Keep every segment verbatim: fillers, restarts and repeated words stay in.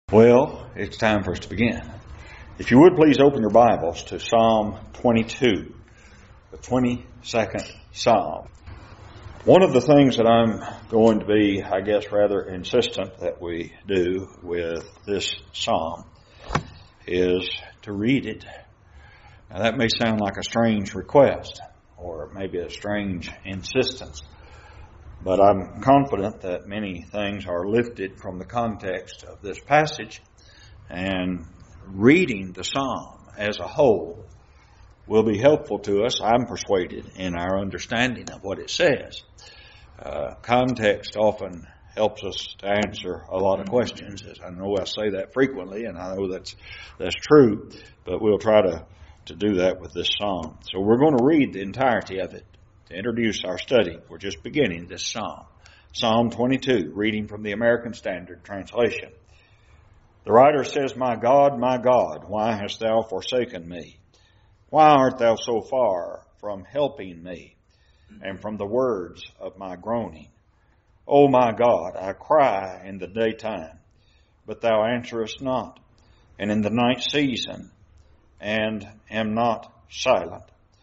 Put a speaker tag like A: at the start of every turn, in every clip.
A: Well, it's time for us to begin. If you would please open your Bibles to Psalm twenty-two, the twenty-second Psalm. One of the things that I'm going to be, I guess, rather insistent that we do with this Psalm is to read it. Now that may sound like a strange request or maybe a strange insistence, but I'm confident that many things are lifted from the context of this passage, and reading the Psalm as a whole will be helpful to us, I'm persuaded, in our understanding of what it says. Uh, context often helps us to answer a lot of questions. As I know I say that frequently, and I know that's that's true, but we'll try to, to do that with this Psalm. So we're going to read the entirety of it. To introduce our study, we're just beginning this Psalm. Psalm twenty-two, reading from the American Standard Translation. The writer says, "My God, my God, why hast thou forsaken me? Why art thou so far from helping me, and from the words of my groaning? O my God, I cry in the daytime, but thou answerest not, and in the night season, and am not silent.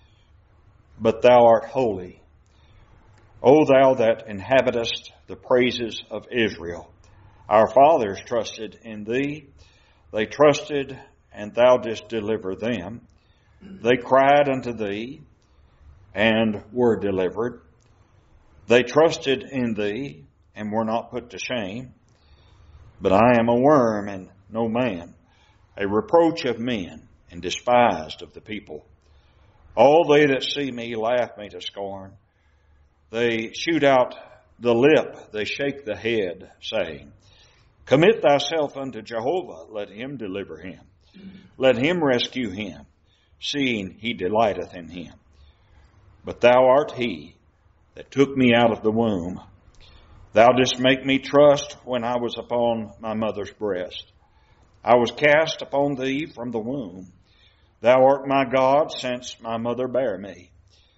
A: But thou art holy. O thou that inhabitest the praises of Israel. Our fathers trusted in thee. They trusted, and thou didst deliver them. They cried unto thee, and were delivered. They trusted in thee, and were not put to shame. But I am a worm, and no man, a reproach of men, and despised of the people. All they that see me laugh me to scorn. They shoot out the lip, they shake the head, saying, Commit thyself unto Jehovah, let him deliver him. Let him rescue him, seeing he delighteth in him. But thou art he that took me out of the womb. Thou didst make me trust when I was upon my mother's breast. I was cast upon thee from the womb. Thou art my God since my mother bare me.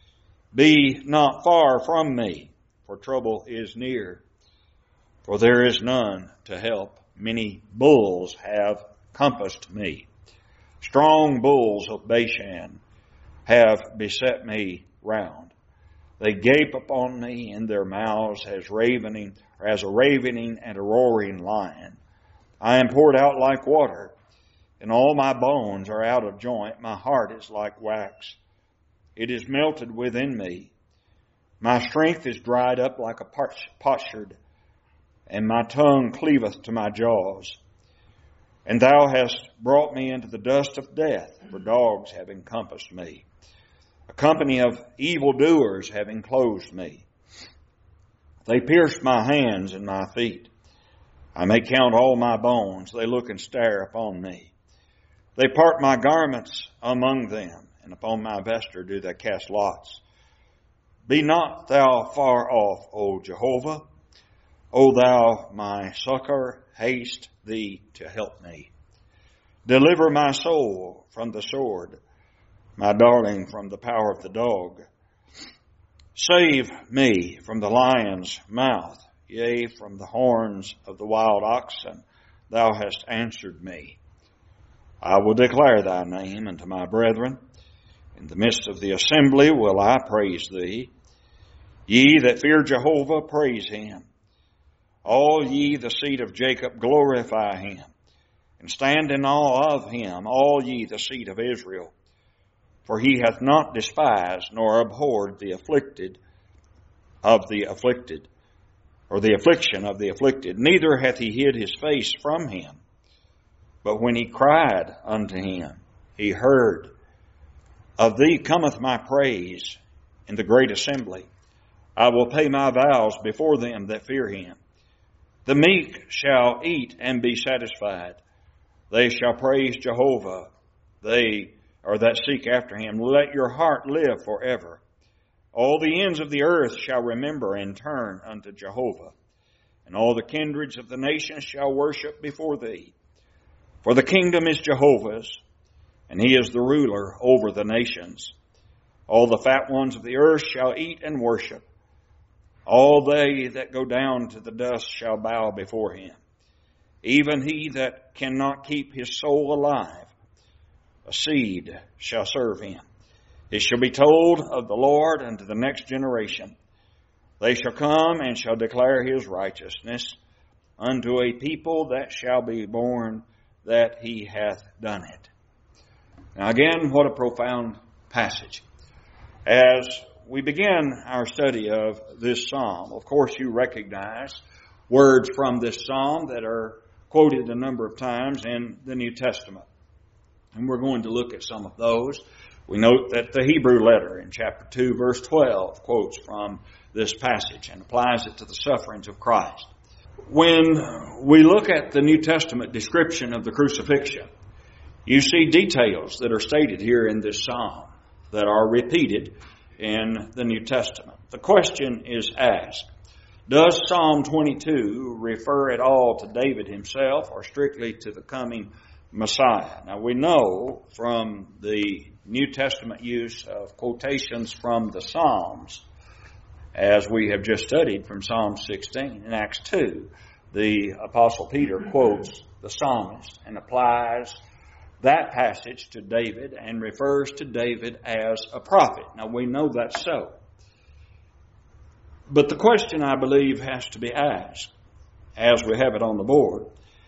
A: Be not far from me, for trouble is near. For there is none to help. Many bulls have compassed me. Strong bulls of Bashan have beset me round. They gape upon me in their mouths as ravening, or as a ravening and a roaring lion. I am poured out like water, and all my bones are out of joint. My heart is like wax. It is melted within me. My strength is dried up like a potsherd, and my tongue cleaveth to my jaws. And thou hast brought me into the dust of death, for dogs have encompassed me. A company of evildoers have enclosed me. They pierced my hands and my feet. I may count all my bones. They look and stare upon me. They part my garments among them, and upon my vesture do they cast lots. Be not thou far off, O Jehovah. O thou my succor, haste thee to help me. Deliver my soul from the sword, my darling from the power of the dog. Save me from the lion's mouth, yea, from the horns of the wild oxen. Thou hast answered me. I will declare thy name unto my brethren. In the midst of the assembly will I praise thee. Ye that fear Jehovah, praise him. All ye the seed of Jacob, glorify him. And stand in awe of him, all ye the seed of Israel. For he hath not despised nor abhorred the afflicted of the afflicted, or the affliction of the afflicted. Neither hath he hid his face from him. But when he cried unto him, he heard. Of thee cometh my praise in the great assembly. I will pay my vows before them that fear him. The meek shall eat and be satisfied. They shall praise Jehovah, they or that seek after him. Let your heart live forever. All the ends of the earth shall remember and turn unto Jehovah. And all the kindreds of the nations shall worship before thee. For the kingdom is Jehovah's, and he is the ruler over the nations. All the fat ones of the earth shall eat and worship. All they that go down to the dust shall bow before him. even he that cannot keep his soul alive. A seed shall serve him. It shall be told of the Lord unto the next generation. They shall come and shall declare his righteousness unto a people that shall be born that he hath done it. Now again, what a profound passage. As we begin our study of this psalm, of course you recognize words from this psalm that are quoted a number of times in the New Testament. And we're going to look at some of those. We note that the Hebrew letter in chapter two, verse twelve, quotes from this passage and applies it to the sufferings of Christ. When we look at the New Testament description of the crucifixion, you see details that are stated here in this psalm that are repeated in the New Testament. The question is asked, does Psalm twenty-two refer at all to David himself or strictly to the coming Messiah? Now we know from the New Testament use of quotations from the Psalms, as we have just studied from Psalm sixteen in Acts two, the Apostle Peter quotes the psalmist and applies that passage to David and refers to David as a prophet. Now we know that's so. But the question, I believe, has to be asked, as we have it on the board,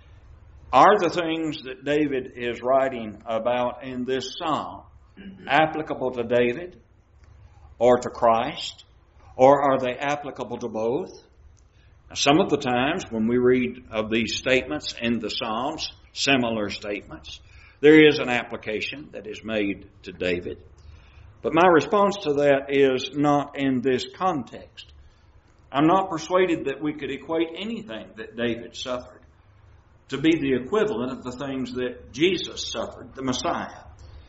A: are the things that David is writing about in this psalm applicable to David or to Christ, or are they applicable to both? Now, some of the times when we read of these statements in the Psalms, similar statements, there is an application that is made to David. But my response to that is not in this context. I'm not persuaded that we could equate anything that David suffered to be the equivalent of the things that Jesus suffered, the Messiah.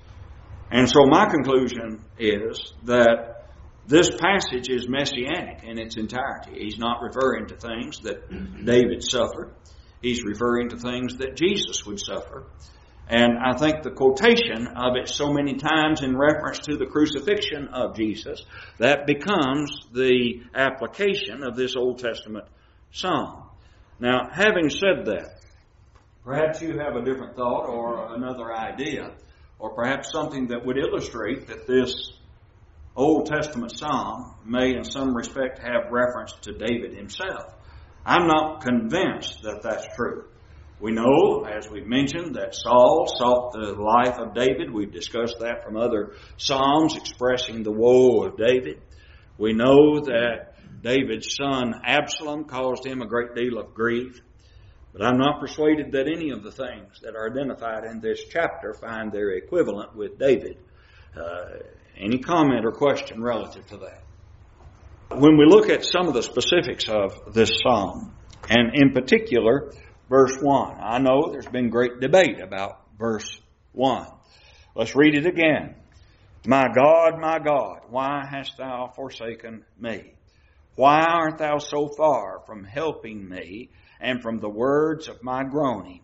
A: And so my conclusion is that this passage is messianic in its entirety. He's not referring to things that David suffered. He's referring to things that Jesus would suffer. And I think the quotation of it so many times in reference to the crucifixion of Jesus, that becomes the application of this Old Testament psalm. Now, having said that, perhaps you have a different thought or another idea, or perhaps something that would illustrate that this Old Testament psalm may in some respect have reference to David himself. I'm not convinced that that's true. We know, as we've mentioned, that Saul sought the life of David. We've discussed that from other psalms expressing the woe of David. We know that David's son Absalom caused him a great deal of grief. But I'm not persuaded that any of the things that are identified in this chapter find their equivalent with David. Uh, any comment or question relative to that? When we look at some of the specifics of this psalm, and in particular, verse one. I know there's been great debate about verse one. Let's read it again. My God, my God, why hast thou forsaken me? Why art thou so far from helping me and from the words of my groaning?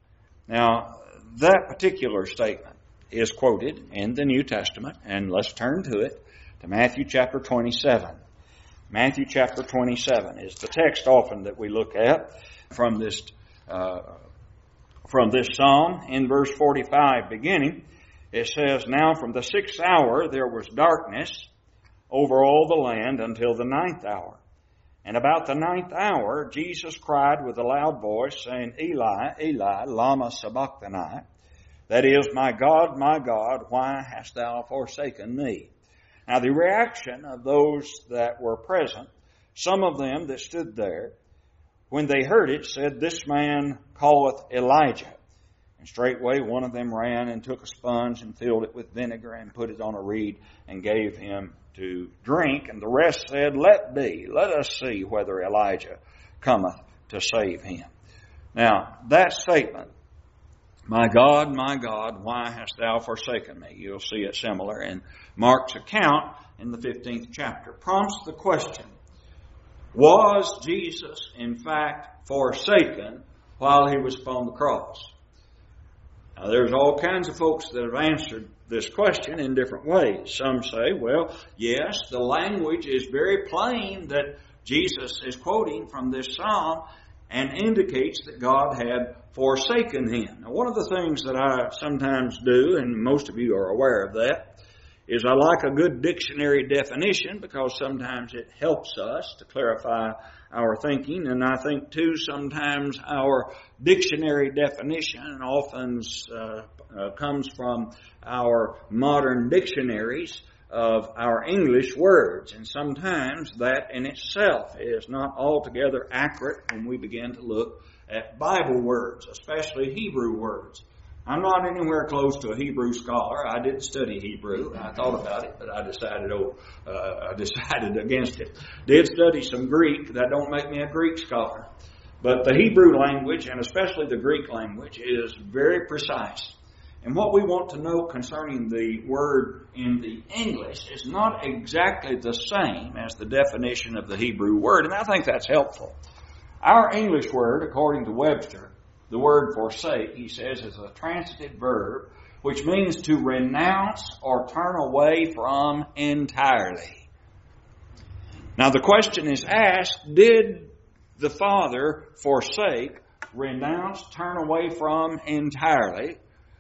A: Now, that particular statement is quoted in the New Testament, and let's turn to it, to Matthew chapter twenty-seven. Matthew chapter twenty-seven is the text often that we look at from this Uh, from this psalm. In verse forty-five beginning, it says, Now from the sixth hour there was darkness over all the land until the ninth hour. And about the ninth hour Jesus cried with a loud voice, saying, Eli, Eli, lama sabachthani? That is, My God, my God, why hast thou forsaken me? Now the reaction of those that were present, some of them that stood there, when they heard it, said, This man calleth Elijah. And straightway one of them ran and took a sponge and filled it with vinegar and put it on a reed and gave him to drink. And the rest said, Let be, let us see whether Elijah cometh to save him. Now, that statement, My God, my God, why hast thou forsaken me? You'll see it similar in Mark's account in the fifteenth chapter. Prompts the question, was Jesus, in fact, forsaken while he was upon the cross? Now, there's all kinds of folks that have answered this question in different ways. Some say, well, yes, the language is very plain that Jesus is quoting from this psalm, and indicates that God had forsaken him. Now, one of the things that I sometimes do, and most of you are aware of that, is I like a good dictionary definition because sometimes it helps us to clarify our thinking. And I think, too, sometimes our dictionary definition often uh, uh, comes from our modern dictionaries of our English words. And sometimes that in itself is not altogether accurate when we begin to look at Bible words, especially Hebrew words. I'm not anywhere close to a Hebrew scholar. I didn't study Hebrew. I thought about it, but I decided oh, uh, I decided against it. Did study some Greek. That don't make me a Greek scholar. But the Hebrew language, and especially the Greek language, is very precise. And what we want to know concerning the word in the English is not exactly the same as the definition of the Hebrew word, and I think that's helpful. Our English word, according to Webster, the word forsake, he says, is a transitive verb, which means to renounce or turn away from entirely. Now the question is asked, did the Father forsake, renounce, turn away from entirely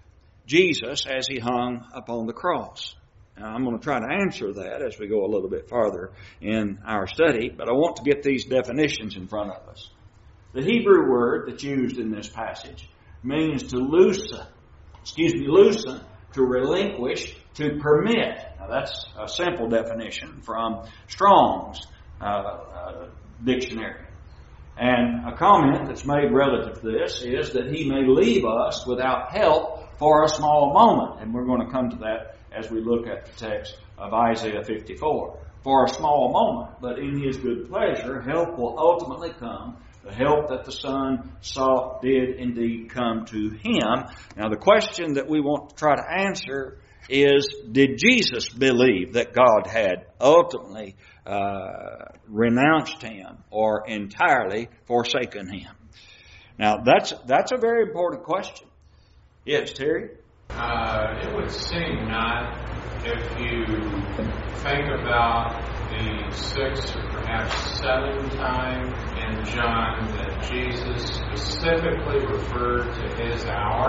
A: Jesus as he hung upon the cross? Now, I'm going to try to answer that as we go a little bit farther in our study, but I want to get these definitions in front of us. The Hebrew word that's used in this passage means to loosen, excuse me, loosen, to relinquish, to permit. Now that's a simple definition from Strong's uh, uh, dictionary. And a comment that's made relative to this is that he may leave us without help for a small moment. And we're going to come to that as we look at the text of Isaiah fifty-four. For a small moment, but in his good pleasure, help will ultimately come. The help that the Son sought did indeed come to him. Now the question that we want to try to answer is, did Jesus believe that God had ultimately uh, renounced him or entirely forsaken him? Now that's that's a very important question. Yes, Terry?
B: Uh, it would seem not, if you think about the six or perhaps seven times in John that Jesus specifically referred to his hour,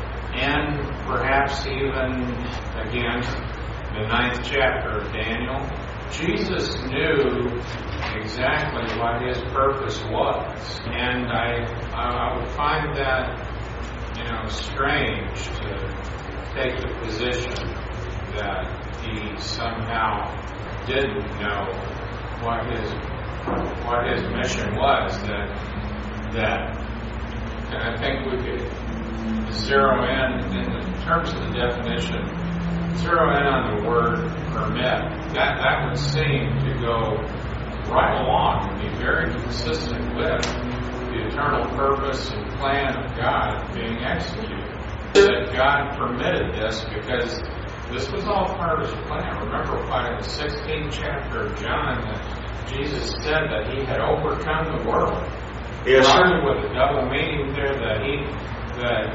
B: and perhaps even, again, the ninth chapter of Daniel. Jesus knew exactly what his purpose was, and I, I would find that, you know, strange to take the position that he somehow didn't know what his what his mission was. That that, and I think we could zero in in terms of the definition, zero in on the word permit. That that would seem to go right along and be very consistent with the eternal purpose and plan of God being executed. That God permitted this because this was all part of his plan. Remember why in the sixteenth chapter of John that Jesus said that he had overcome the world.
A: Yes,
B: sir. With a double meaning there, that he that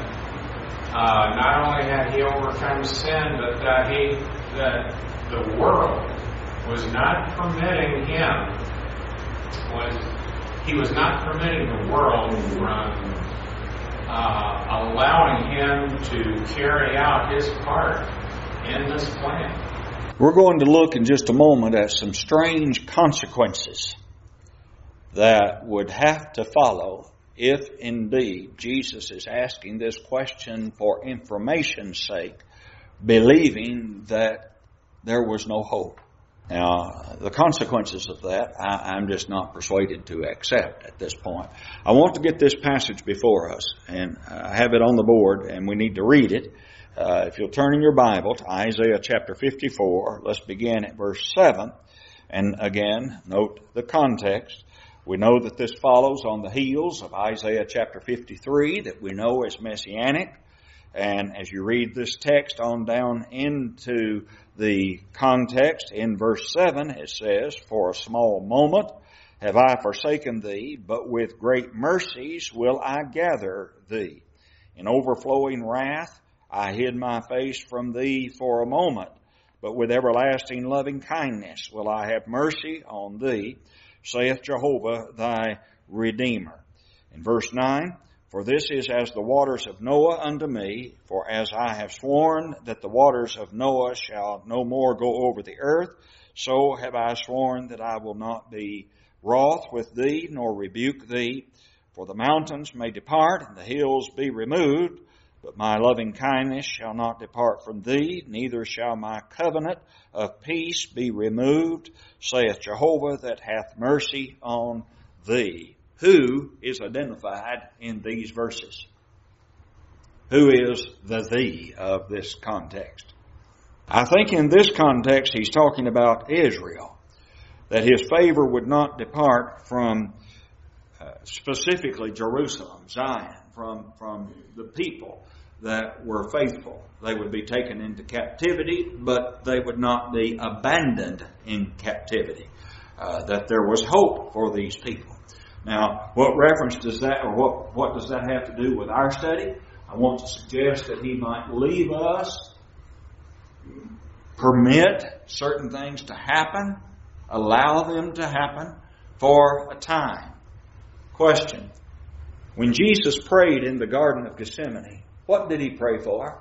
B: uh, not only had he overcome sin, but that he that the world was not permitting him was he was not permitting the world from uh, allowing him to carry out his part in this plan.
A: We're going to look in just a moment at some strange consequences that would have to follow if indeed Jesus is asking this question for information's sake, believing that there was no hope. Now, the consequences of that, I, I'm just not persuaded to accept at this point. I want to get this passage before us, and I have it on the board, and we need to read it. Uh, if you'll turn in your Bible to Isaiah chapter fifty-four, let's begin at verse seven. And again, note the context. We know that this follows on the heels of Isaiah chapter fifty-three, that we know is messianic. And as you read this text on down into the context, in verse seven it says, "For a small moment have I forsaken thee, but with great mercies will I gather thee. In overflowing wrath I hid my face from thee for a moment, but with everlasting loving kindness will I have mercy on thee, saith Jehovah thy Redeemer." In verse nine, for this is as the waters of Noah unto me, for as I have sworn that the waters of Noah shall no more go over the earth, so have I sworn that I will not be wroth with thee, nor rebuke thee. For the mountains may depart, and the hills be removed, but my loving kindness shall not depart from thee, neither shall my covenant of peace be removed, saith Jehovah that hath mercy on thee. Who is identified in these verses? Who is the thee of this context? I think in this context he's talking about Israel, that his favor would not depart from uh, specifically Jerusalem, Zion, from, from the people that were faithful. They would be taken into captivity, but they would not be abandoned in captivity. Uh, that there was hope for these people. Now, what reference does that, or what, what does that have to do with our study? I want to suggest that he might leave us, permit certain things to happen, allow them to happen for a time. Question. When Jesus prayed in the Garden of Gethsemane, what did he pray for?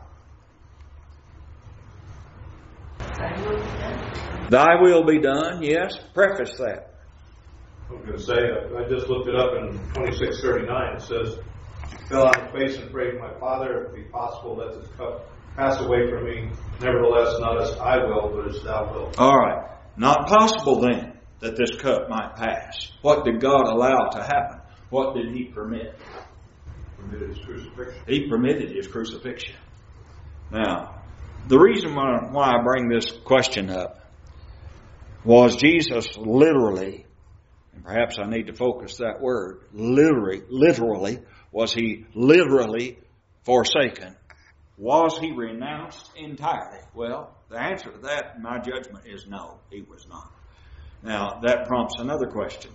A: Thy will be done, yes. Preface that.
C: I was going to say, I just looked it up in twenty-six thirty-nine. It says, fell on his face and prayed, my Father, if it be possible, let this cup pass away from me. Nevertheless, not as I will, but as thou wilt.
A: All right. Not possible then that this cup might pass. What did God allow to happen? What did he permit?
C: Permitted his crucifixion.
A: He permitted his crucifixion. Now, the reason why, why I bring this question up was Jesus literally, and perhaps I need to focus that word, literally, literally, was he literally forsaken? Was he renounced entirely? Well, the answer to that, in my judgment, is no, he was not. Now, that prompts another question.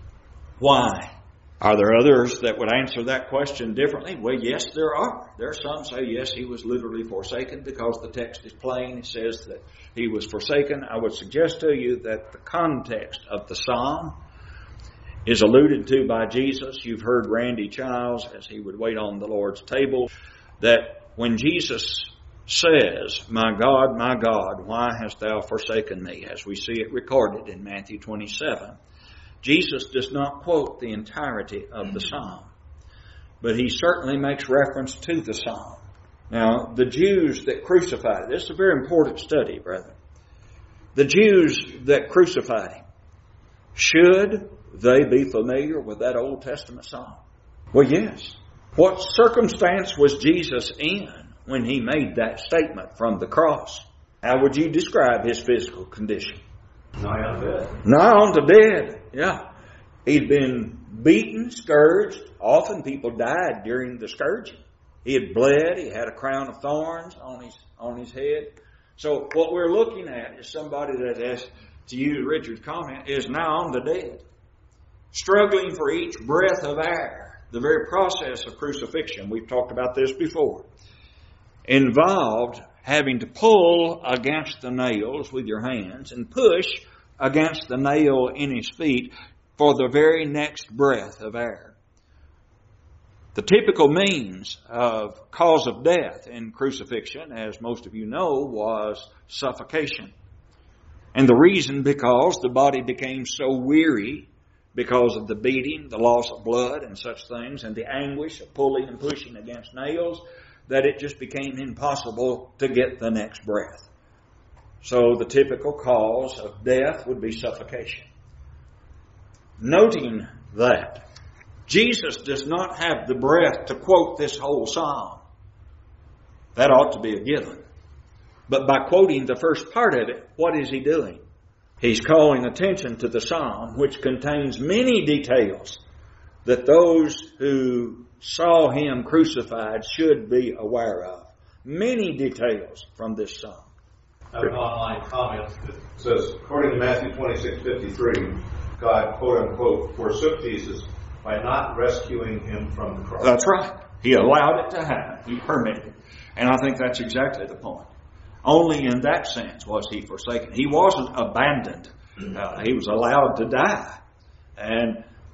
A: Why? Are there others that would answer that question differently? Well, yes, there are. There are some say, yes, he was literally forsaken because the text is plain. It says that he was forsaken. I would suggest to you that the context of the psalm is alluded to by Jesus. You've heard Randy Childs, as he would wait on the Lord's table, that when Jesus says, my God, my God, why hast thou forsaken me? As we see it recorded in Matthew twenty-seven. Jesus does not quote the entirety of the psalm, but he certainly makes reference to the psalm. Now, the Jews that crucified him, this is a very important study, brethren. The Jews that crucified him, should they be familiar with that Old Testament psalm? Well, yes. What circumstance was Jesus in when he made that statement from the cross? How would you describe his physical condition?
C: Nigh on dead.
A: Nigh on to dead, yeah. He'd been beaten, scourged. Often people died during the scourging. He had bled. He had a crown of thorns on his on his head. So what we're looking at is somebody that, has, to use Richard's comment, is now on the dead. Struggling for each breath of air. The very process of crucifixion, we've talked about this before, involved having to pull against the nails with your hands and push against the nail in his feet for the very next breath of air. The typical means of cause of death in crucifixion, as most of you know, was suffocation. And the reason because the body became so weary because of the beating, the loss of blood and such things, and the anguish of pulling and pushing against nails, that it just became impossible to get the next breath. So the typical cause of death would be suffocation. Noting that, Jesus does not have the breath to quote this whole psalm. That ought to be a given. But by quoting the first part of it, what is he doing? He's calling attention to the psalm, which contains many details that those who saw him crucified should be aware of. Many details from this psalm.
C: I have an online comment that says, according to Matthew twenty-six fifty-three, God, quote unquote, forsook Jesus by not rescuing him from the cross.
A: That's right. He allowed it to happen. He permitted it. And I think that's exactly the point. Only in that sense was he forsaken. He wasn't abandoned. Uh, he was allowed to die. And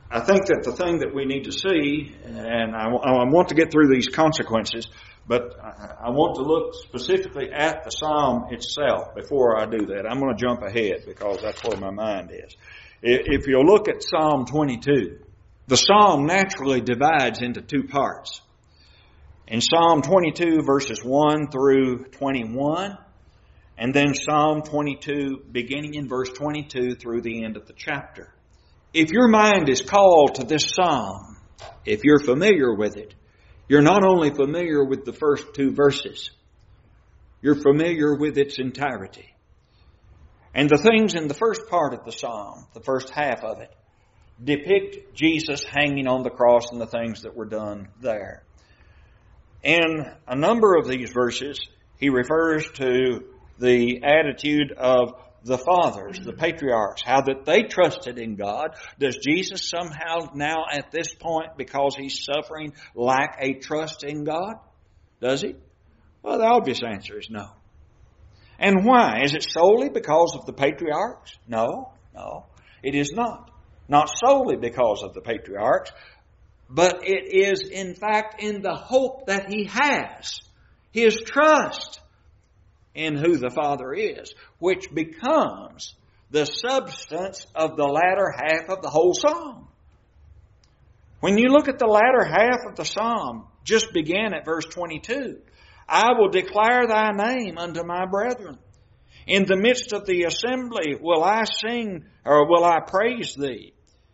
A: I think that the thing that we need to see, and I, I want to get through these consequences, but I, I want to look specifically at the psalm itself before I do that. I'm going to jump ahead because that's where my mind is. If you'll look at Psalm twenty-two, the psalm naturally divides into two parts. In Psalm twenty-two, verses one through twenty-one, and then Psalm twenty-two, beginning in verse twenty-two through the end of the chapter. If your mind is called to this psalm, if you're familiar with it, you're not only familiar with the first two verses, you're familiar with its entirety. And the things in the first part of the psalm, the first half of it, depict Jesus hanging on the cross and the things that were done there. In a number of these verses, he refers to the attitude of the fathers, the patriarchs, how that they trusted in God. Does Jesus somehow now at this point, because he's suffering, lack a trust in God? Does he? Well, the obvious answer is no. And why? Is it solely because of the patriarchs? No, no, it is not. Not solely because of the patriarchs, but it is in fact in the hope that he has, his trust in who the Father is, which becomes the substance of the latter half of the whole psalm. When you look at the latter half of the psalm, just begin at verse twenty-two. I will declare thy name unto my brethren. In the midst of the assembly will I sing, or will I praise thee.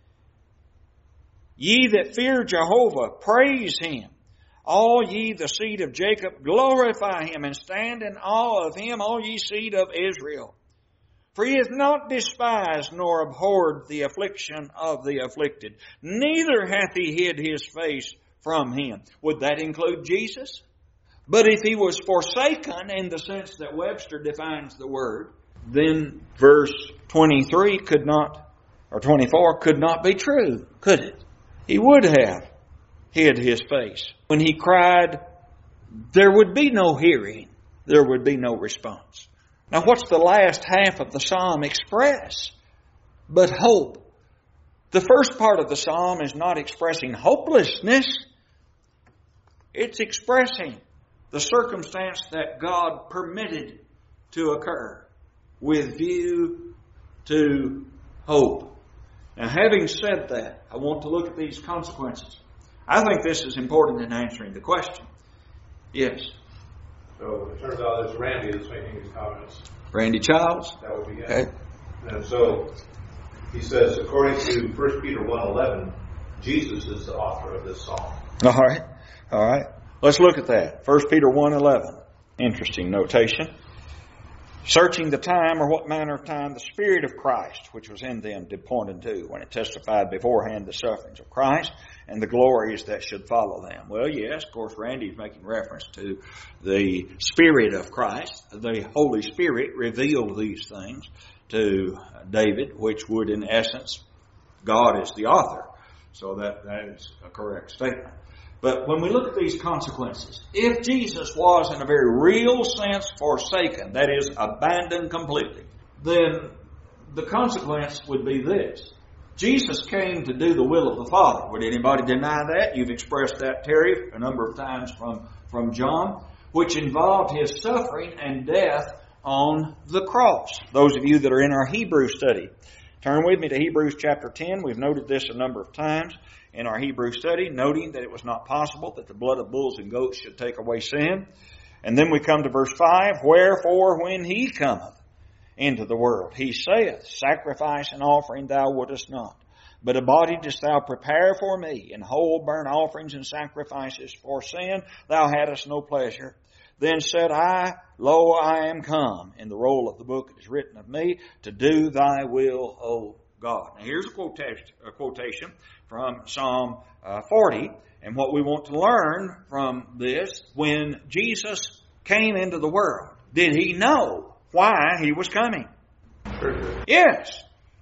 A: Ye that fear Jehovah, praise him. All ye the seed of Jacob, glorify him, and stand in awe of him, all ye seed of Israel. For he hath not despised nor abhorred the affliction of the afflicted, neither hath he hid his face from him. Would that include Jesus? But if he was forsaken in the sense that Webster defines the word, then verse twenty-three could not, or twenty-four could not be true, could it? He would have hid his face. When he cried, there would be no hearing, there would be no response. Now what's the last half of the psalm express? But hope. The first part of the psalm is not expressing hopelessness. It's expressing the circumstance that God permitted to occur with view to hope. Now, having said that, I want to look at these consequences. I think this is important in answering the question. Yes.
C: So it turns out it's Randy that's making these comments.
A: Randy Childs.
C: That would be him.
A: Okay.
C: And so he says, according to First Peter one eleven, Jesus is the author of this psalm.
A: All right. All right. Let's look at that. First Peter one eleven. Interesting notation. Searching the time, or what manner of time the Spirit of Christ, which was in them, did point unto, when it testified beforehand the sufferings of Christ and the glories that should follow them. Well, yes, of course, Randy's making reference to the Spirit of Christ. The Holy Spirit revealed these things to David, which would, in essence, God is the author. So that, that is a correct statement. But when we look at these consequences, if Jesus was in a very real sense forsaken, that is, abandoned completely, then the consequence would be this. Jesus came to do the will of the Father. Would anybody deny that? You've expressed that, Terry, a number of times from, from John, which involved his suffering and death on the cross. Those of you that are in our Hebrew study, turn with me to Hebrews chapter ten. We've noted this a number of times in our Hebrew study, noting that it was not possible that the blood of bulls and goats should take away sin. And then we come to verse five, wherefore when he cometh into the world, he saith, sacrifice and offering thou wouldest not, but a body didst thou prepare for me, and whole burnt offerings and sacrifices for sin thou hadst no pleasure. Then said I, lo, I am come. In the roll of the book it is written of me, to do thy will, O God. Now here's a quotation, a quotation from Psalm uh, forty. And what we want to learn from this, when Jesus came into the world, did he know why he was coming?
C: Sure.
A: Yes.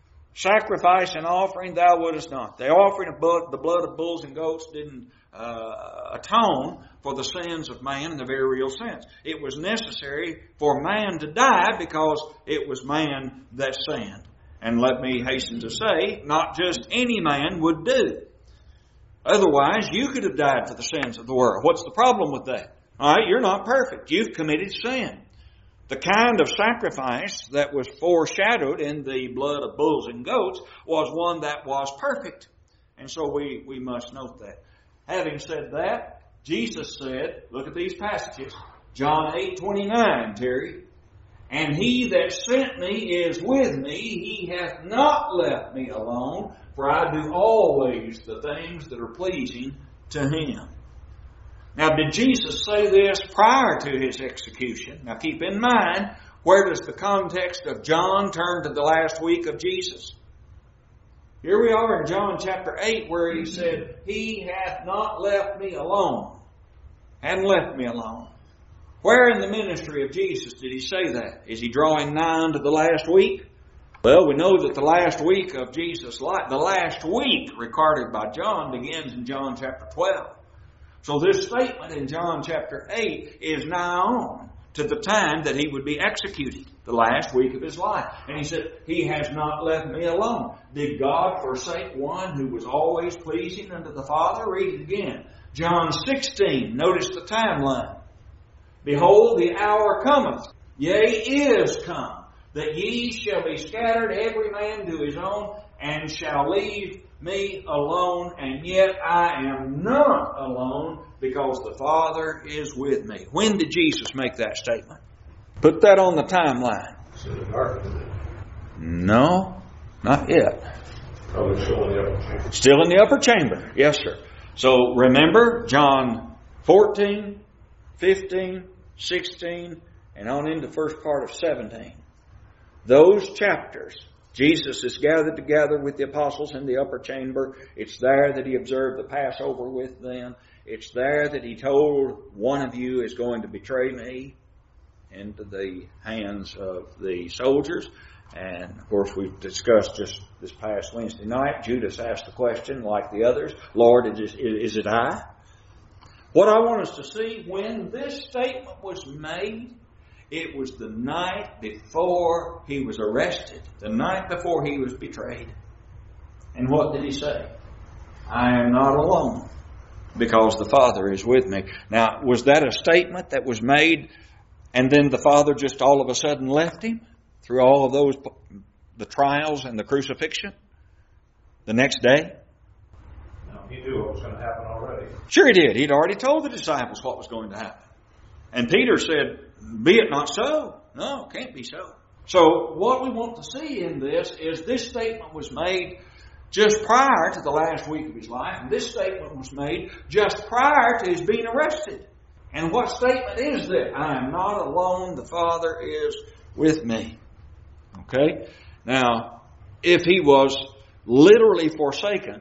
A: Sacrifice and offering thou wouldest not. The offering of blood, the blood of bulls and goats didn't uh, atone for the sins of man in the very real sense. It was necessary for man to die because it was man that sinned. And let me hasten to say, not just any man would do. Otherwise, you could have died for the sins of the world. What's the problem with that? All right, you're not perfect. You've committed sin. The kind of sacrifice that was foreshadowed in the blood of bulls and goats was one that was perfect. And so we, we must note that. Having said that, Jesus said, look at these passages, John eight twenty-nine, Terry, and he that sent me is with me, he hath not left me alone, for I do always the things that are pleasing to him. Now, did Jesus say this prior to his execution? Now, keep in mind, where does the context of John turn to the last week of Jesus? Here we are in John chapter eight, where he said, he hath not left me alone. Hadn't left me alone. Where in the ministry of Jesus did he say that? Is he drawing nigh unto the last week? Well, we know that the last week of Jesus' life, the last week recorded by John, begins in John chapter twelve. So this statement in John chapter eight is nigh on to the time that he would be executed, the last week of his life. And he said, he has not left me alone. Did God forsake one who was always pleasing unto the Father? Read it again. John sixteen, notice the timeline. Behold, the hour cometh, yea, is come, that ye shall be scattered every man to his own, and shall leave me alone, and yet I am not alone, because the Father is with me. When did Jesus make that statement? Put that on the timeline.
C: Still in the garden, isn't it?
A: No, not yet.
C: Probably still in the upper chamber.
A: Still in the upper chamber. Yes, sir. So remember John fourteen, fifteen, sixteen, and on into the first part of seventeen. Those chapters, Jesus is gathered together with the apostles in the upper chamber. It's there that he observed the Passover with them. It's there that he told, one of you is going to betray me into the hands of the soldiers. And, of course, we've discussed just this past Wednesday night, Judas asked the question, like the others, Lord, is, is it I? What I want us to see, when this statement was made, it was the night before he was arrested, the night before he was betrayed. And what did he say? I am not alone, because the Father is with me. Now, was that a statement that was made and then the Father just all of a sudden left him through all of those, the trials and the crucifixion the next day?
C: No, he knew what was going to happen already.
A: Sure he did. He'd already told the disciples what was going to happen. And Peter said, be it not so. No, it can't be so. So what we want to see in this is this statement was made just prior to the last week of his life. And this statement was made just prior to his being arrested. And what statement is that? I am not alone. The Father is with me. Okay? Now, if he was literally forsaken,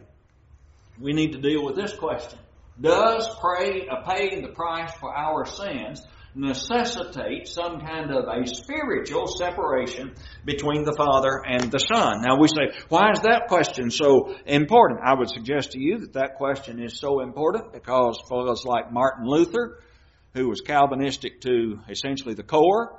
A: we need to deal with this question. Does pray, uh, paying the price for our sins necessitate some kind of a spiritual separation between the Father and the Son? Now we say, why is that question so important? I would suggest to you that that question is so important because fellows like Martin Luther, who was Calvinistic to essentially the core,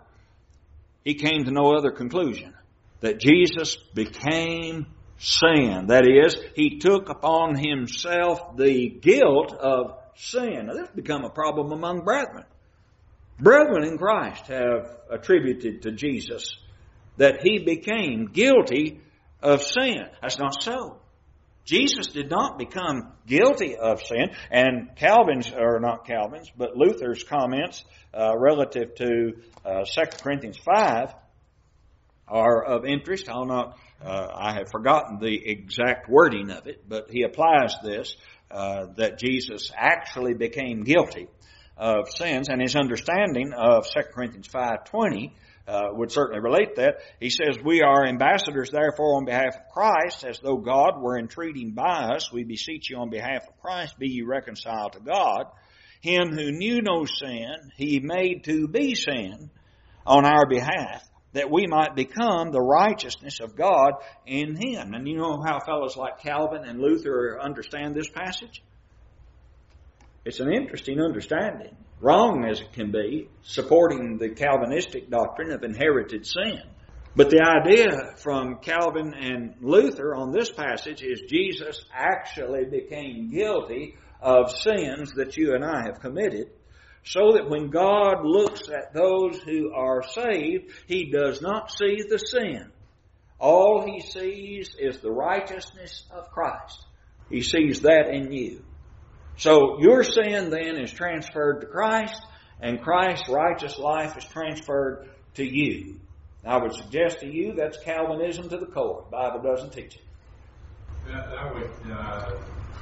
A: he came to no other conclusion. That Jesus became sin. That is, he took upon himself the guilt of sin. Now this has become a problem among brethren. Brethren in Christ have attributed to Jesus that he became guilty of sin. That's not so. Jesus did not become guilty of sin. And Calvin's, or not Calvin's, but Luther's comments uh, relative to uh, Second Corinthians five are of interest. I'll not, uh, I have forgotten the exact wording of it, but he applies this, uh, that Jesus actually became guilty of sins, and his understanding of Second Corinthians five twenty uh, would certainly relate that. He says, we are ambassadors therefore on behalf of Christ, as though God were entreating by us. We beseech you on behalf of Christ, be ye reconciled to God. Him who knew no sin, he made to be sin on our behalf, that we might become the righteousness of God in him. And you know how fellows like Calvin and Luther understand this passage? It's an interesting understanding, wrong as it can be, supporting the Calvinistic doctrine of inherited sin. But the idea from Calvin and Luther on this passage is Jesus actually became guilty of sins that you and I have committed, so that when God looks at those who are saved, He does not see the sin. All He sees is the righteousness of Christ. He sees that in you. So your sin then is transferred to Christ, and Christ's righteous life is transferred to you. I would suggest to you that's Calvinism to the core. The Bible doesn't teach it.
B: That, that would uh,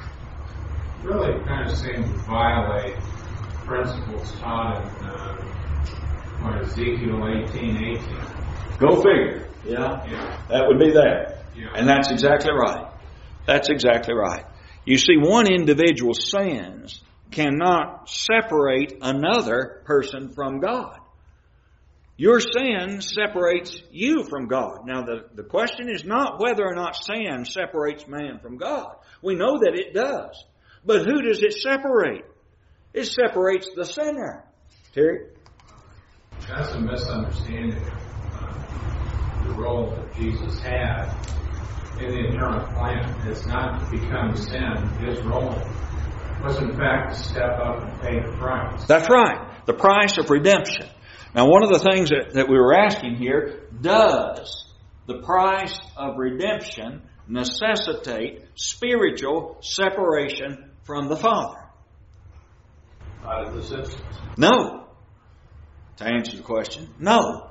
B: really kind of seem to violate principles taught in uh, what, Ezekiel eighteen eighteen.
A: Go figure. Yeah.
B: Yeah.
A: That would be that.
B: Yeah.
A: And that's exactly right. That's exactly right. You see, one individual's sins cannot separate another person from God. Your sin separates you from God. Now, the, the question is not whether or not sin separates man from God. We know that it does. But who does it separate? It separates the sinner. Terry?
B: That's a misunderstanding of uh, the role that Jesus had in the eternal plan. It's not to become sin. His role was, in fact, to step up and pay the price.
A: That's right. The price of redemption. Now, one of the things that, that we were asking here, does the price of redemption necessitate spiritual separation from the Father?
C: Not in this instance.
A: No. To answer the question, no.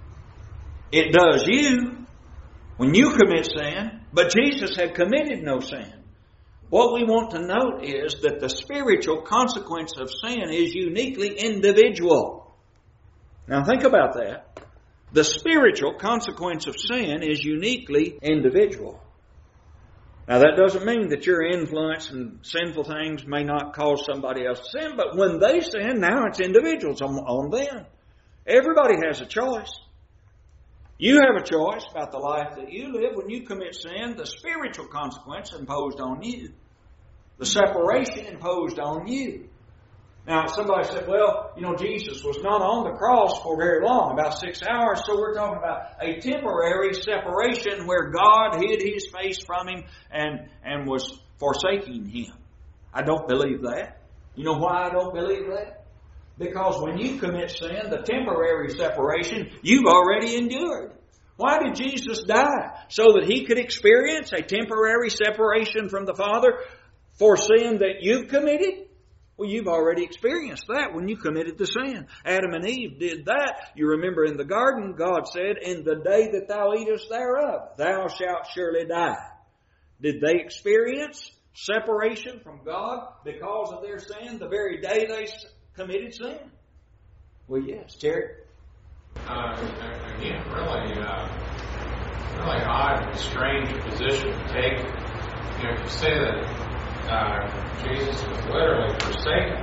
A: It does you when you commit sin, but Jesus had committed no sin. What we want to note is that the spiritual consequence of sin is uniquely individual. Now think about that. The spiritual consequence of sin is uniquely individual. Now that doesn't mean that your influence and sinful things may not cause somebody else to sin, but when they sin, now it's individuals on, on them. Everybody has a choice. You have a choice about the life that you live. When you commit sin, the spiritual consequence imposed on you. The separation imposed on you. Now, somebody said, well, you know, Jesus was not on the cross for very long, about six hours, so we're talking about a temporary separation where God hid His face from Him and, and was forsaking Him. I don't believe that. You know why I don't believe that? Because when you commit sin, the temporary separation, you've already endured. Why did Jesus die? So that He could experience a temporary separation from the Father for sin that you've committed? Well, you've already experienced that when you committed the sin. Adam and Eve did that. You remember in the garden, God said, in the day that thou eatest thereof, thou shalt surely die. Did they experience separation from God because of their sin the very day they committed sin? Well, yes. Terry?
B: Uh, again, really, uh, really odd and strange position to take. You know, if you say that Uh, Jesus was literally forsaken,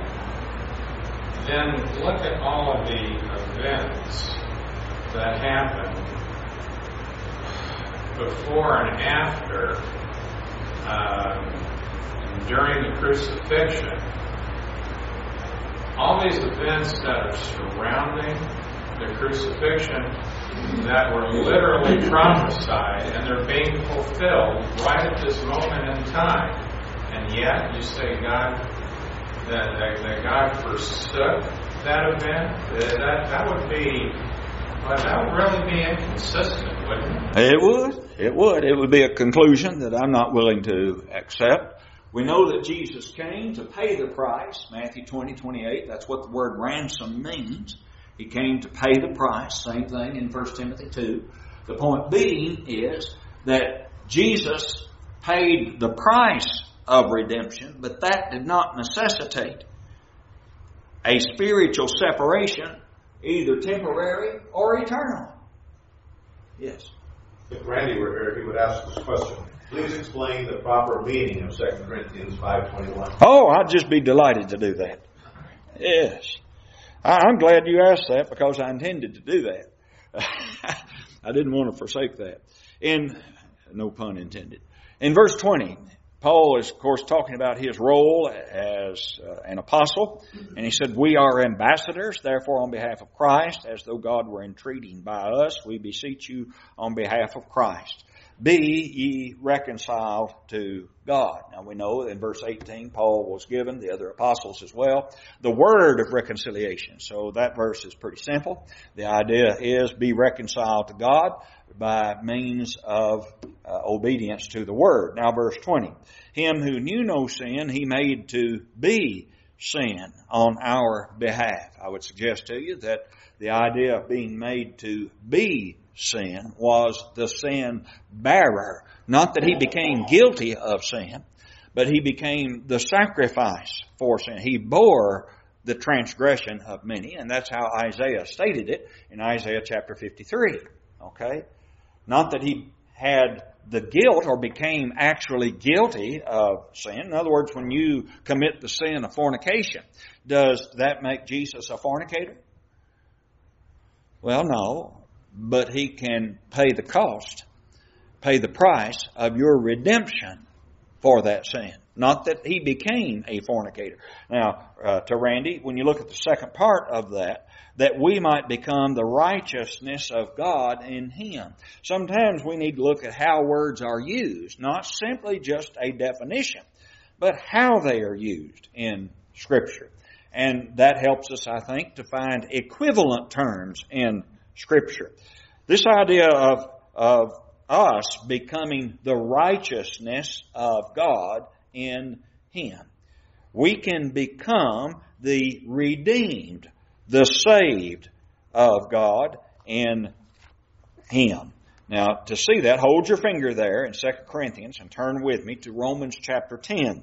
B: then look at all of the events that happened before and after, um, during the crucifixion. All these events that are surrounding the crucifixion that were literally prophesied, and they're being fulfilled right at this moment in time. And yet, you say God, that, that, that God forsook that event? That, that would be, well, that would really be inconsistent, wouldn't it?
A: It would. It would. It would be a conclusion that I'm not willing to accept. We know that Jesus came to pay the price. Matthew twenty, twenty-eight, that's what the word ransom means. He came to pay the price. Same thing in First Timothy two. The point being is that Jesus paid the price of redemption, but that did not necessitate a spiritual separation, either temporary or eternal. Yes.
C: If Randy were here, he would ask this question. Please explain the proper meaning of Second Corinthians five twenty-one.
A: Oh, I'd just be delighted to do that. Yes. I'm glad you asked that because I intended to do that. I didn't want to forsake that. In, no pun intended. In verse twenty, Paul is, of course, talking about his role as uh, an apostle. And he said, we are ambassadors, therefore on behalf of Christ, as though God were entreating by us, we beseech you on behalf of Christ. Be ye reconciled to God. Now we know in verse eighteen, Paul was given, the other apostles as well, the word of reconciliation. So that verse is pretty simple. The idea is be reconciled to God by means of uh, obedience to the word. Now verse twenty. Him who knew no sin, he made to be sin on our behalf. I would suggest to you that the idea of being made to be sin was the sin bearer. Not that he became guilty of sin, but he became the sacrifice for sin. He bore the transgression of many, and that's how Isaiah stated it in Isaiah chapter fifty-three. Okay? Not that he had the guilt or became actually guilty of sin. In other words, when you commit the sin of fornication, does that make Jesus a fornicator? Well, no. But he can pay the cost, pay the price of your redemption for that sin. Not that he became a fornicator. Now, uh, to Randy, when you look at the second part of that, that we might become the righteousness of God in him. Sometimes we need to look at how words are used, not simply just a definition, but how they are used in Scripture. And that helps us, I think, to find equivalent terms in Scripture. This idea of, of us becoming the righteousness of God in him. We can become the redeemed, the saved of God in him. Now, to see that, hold your finger there in Second Corinthians and turn with me to Romans chapter ten.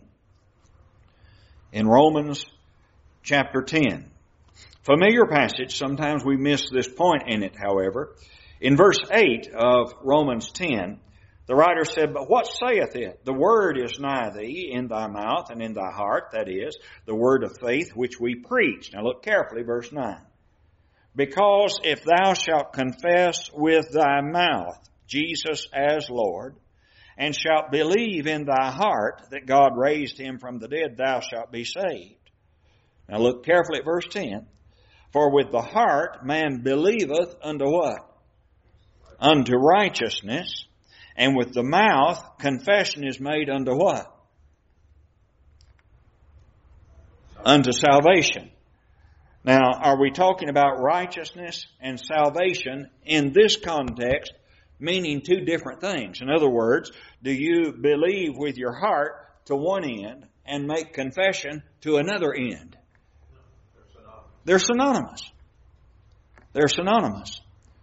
A: In Romans chapter ten. Familiar passage. Sometimes we miss this point in it, however. In verse eight of Romans ten, the writer said, But what saith it? The word is nigh thee, in thy mouth and in thy heart, that is, the word of faith which we preach. Now look carefully, verse nine. Because if thou shalt confess with thy mouth Jesus as Lord, and shalt believe in thy heart that God raised him from the dead, thou shalt be saved. Now look carefully at verse ten. For with the heart man believeth unto what? Unto righteousness. And with the mouth confession is made unto what? Unto salvation. Now, are we talking about righteousness and salvation in this context, meaning two different things? In other words, do you believe with your heart to one end and make confession to another end? They're synonymous. They're synonymous.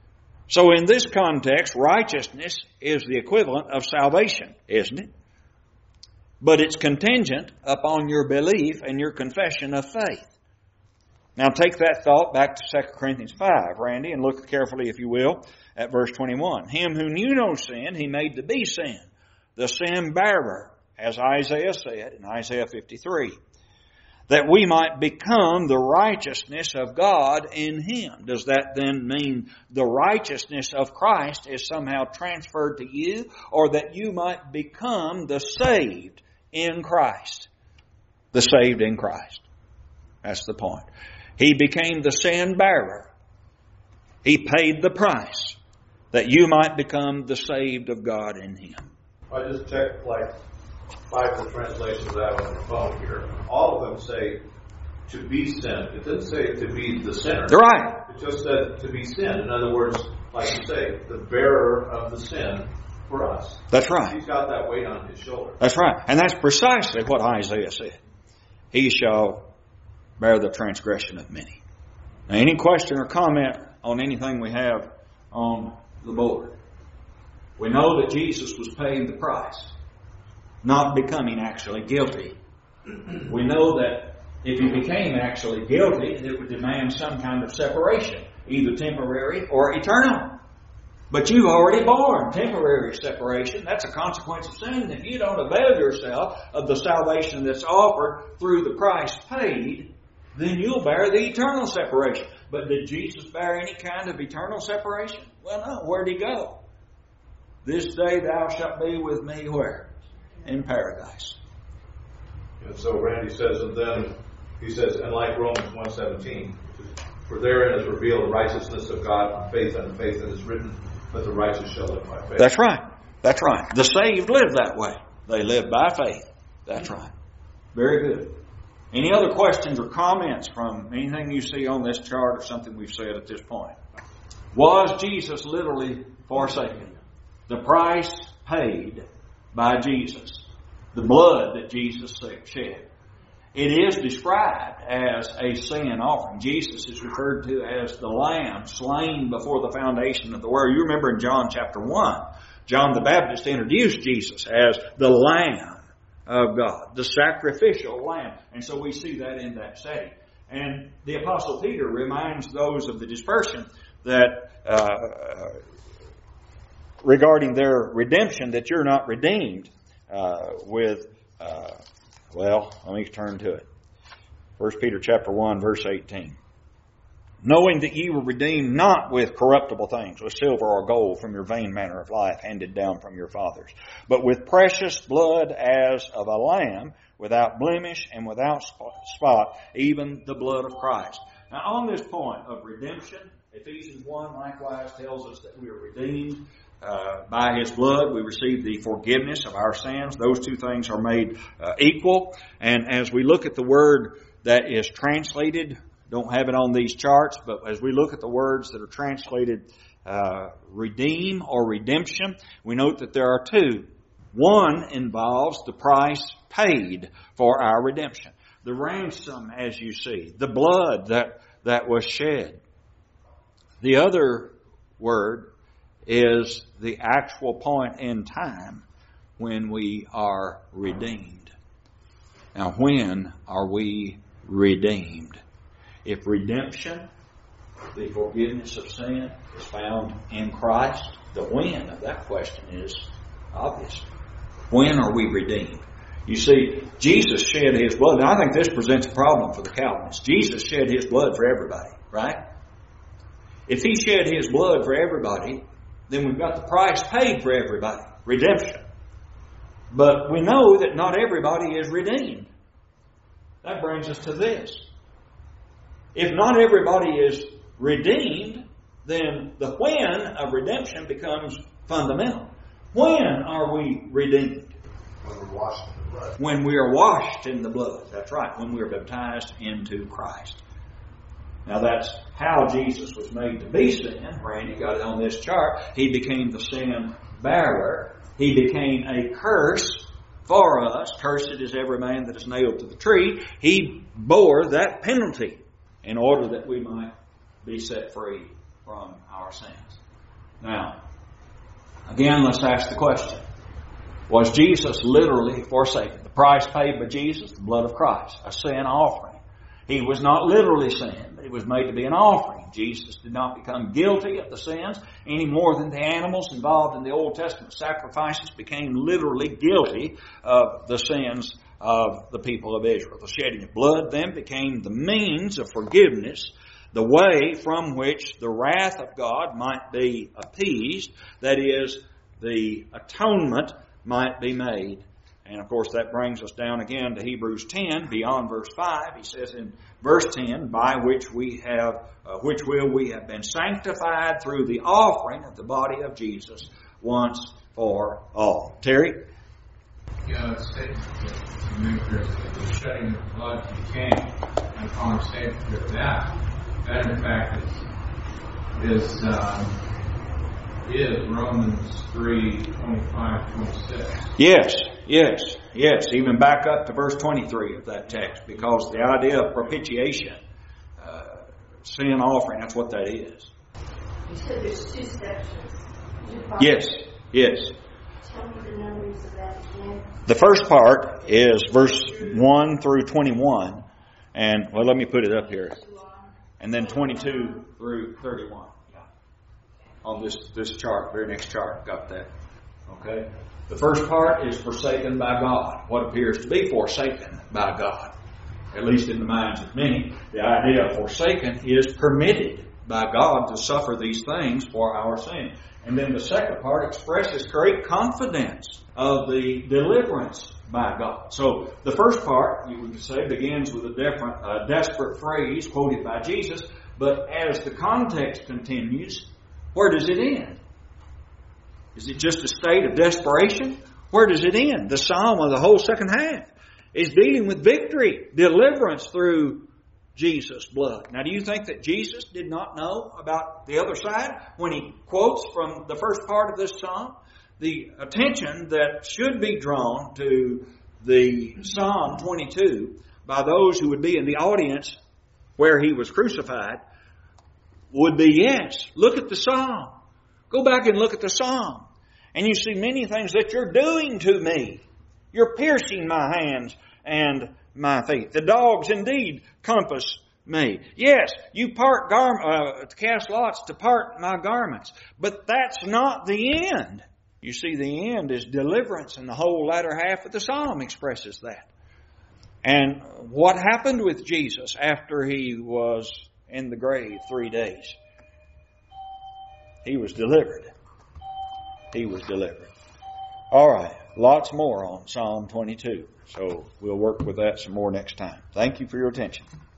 A: So in this context, righteousness is the equivalent of salvation, isn't it? But it's contingent upon your belief and your confession of faith. Now take that thought back to Second Corinthians five, Randy, and look carefully, if you will, at verse twenty-one. Him who knew no sin, he made to be sin, the sin bearer, as Isaiah said in Isaiah fifty-three. That we might become the righteousness of God in him. Does that then mean the righteousness of Christ is somehow transferred to you? Or that you might become the saved in Christ? The saved in Christ. That's the point. He became the sin bearer. He paid the price that you might become the saved of God in him.
C: I just checked like five of the translations I have on the phone here. All of them say to be sin. It doesn't say to be the sinner.
A: They're right.
C: It just said to be sin. In other words, like you say, the bearer of the sin for us.
A: That's right.
C: He's got that weight on his shoulder.
A: That's right. And that's precisely what Isaiah said. He shall bear the transgression of many. Now, any question or comment on anything we have on the board? We know that Jesus was paying the price, not becoming actually guilty. We know that if he became actually guilty, it would demand some kind of separation, either temporary or eternal. But you've already borne temporary separation. That's a consequence of sin. If you don't avail yourself of the salvation that's offered through the price paid, then you'll bear the eternal separation. But did Jesus bear any kind of eternal separation? Well, no. Where'd he go? This day thou shalt be with me where? in paradise.
C: And so Randy says, and then he says, and like Romans one seventeen, for therein is revealed the righteousness of God from faith unto faith, and is written, but the righteous shall live by faith.
A: That's right. That's right. The saved live that way. They live by faith. That's right. Very good. Any other questions or comments from anything you see on this chart or something we've said at this point? Was Jesus literally forsaken? The price paid by Jesus. The blood that Jesus shed. It is described as a sin offering. Jesus is referred to as the Lamb slain before the foundation of the world. You remember in John chapter one, John the Baptist introduced Jesus as the Lamb of God, the sacrificial Lamb. And so we see that in that setting. And the Apostle Peter reminds those of the dispersion that uh, regarding their redemption, that you're not redeemed uh, with, uh, well, let me turn to it. First Peter chapter one, verse eighteen. Knowing that ye were redeemed not with corruptible things, with silver or gold from your vain manner of life handed down from your fathers, but with precious blood as of a lamb, without blemish and without spot, even the blood of Christ. Now on this point of redemption, Ephesians one likewise tells us that we are redeemed uh, by His blood. We receive the forgiveness of our sins. Those two things are made uh, equal. And as we look at the word that is translated, don't have it on these charts, but as we look at the words that are translated uh, redeem or redemption, we note that there are two. One involves the price paid for our redemption. The ransom, as you see. The blood that, that was shed. The other word is the actual point in time when we are redeemed. Now, when are we redeemed? If redemption, the forgiveness of sin, is found in Christ, the when of that question is obvious. When are we redeemed? You see, Jesus shed His blood. Now, I think this presents a problem for the Calvinists. Jesus shed His blood for everybody, right? If He shed His blood for everybody, then we've got the price paid for everybody, redemption. But we know that not everybody is redeemed. That brings us to this. If not everybody is redeemed, then the when of redemption becomes fundamental. When are we redeemed?
C: When we're washed in the blood.
A: When we are washed in the blood. That's right. When we are baptized into Christ. Now that's how Jesus was made to be sin. Randy got it on this chart. He became the sin bearer. He became a curse for us. Cursed is every man that is nailed to the tree. He bore that penalty in order that we might be set free from our sins. Now, again, let's ask the question. Was Jesus literally forsaken? The price paid by Jesus, the blood of Christ, a sin offering. He was not literally sin, but it was made to be an offering. Jesus did not become guilty of the sins any more than the animals involved in the Old Testament sacrifices became literally guilty of the sins of the people of Israel. The shedding of blood then became the means of forgiveness, the way from which the wrath of God might be appeased, that is, the atonement might be made. And of course that brings us down again to Hebrews ten, beyond verse five. He says in verse ten, by which we have, uh, which will we have been sanctified through the offering of the body of Jesus once for all. Terry?
B: Yeah, it's stated that the shedding of blood became an upon safety of that. That in fact is is um, is Romans three twenty-five, twenty-six.
A: Yes, yes, yes. Even back up to verse twenty-three of that text, because the idea of propitiation, uh, sin offering, that's what that is.
D: You said there's two sections.
A: Yes, yes.
D: Tell me the numbers of that again.
A: The first part is verse one through twenty-one. And, well, let me put it up here. And then twenty-two through thirty-one. On this, this chart, very next chart, got that. Okay? The first part is forsaken by God. What appears to be forsaken by God. At least in the minds of many. The idea of forsaken is permitted by God to suffer these things for our sin. And then the second part expresses great confidence of the deliverance by God. So the first part, you would say, begins with a different, uh, desperate phrase quoted by Jesus, but as the context continues, where does it end? Is it just a state of desperation? Where does it end? The psalm of the whole second half is dealing with victory, deliverance through Jesus' blood. Now, do you think that Jesus did not know about the other side when he quotes from the first part of this psalm? The attention that should be drawn to the Psalm twenty-two by those who would be in the audience where he was crucified would be, yes, look at the psalm. Go back and look at the psalm. And you see many things that you're doing to me. You're piercing my hands and my feet. The dogs indeed compass me. Yes, you part gar- uh, cast lots to part my garments. But that's not the end. You see, the end is deliverance, and the whole latter half of the psalm expresses that. And what happened with Jesus after he was in the grave three days? He was delivered. He was delivered. All right, lots more on Psalm twenty-two. So we'll work with that some more next time. Thank you for your attention.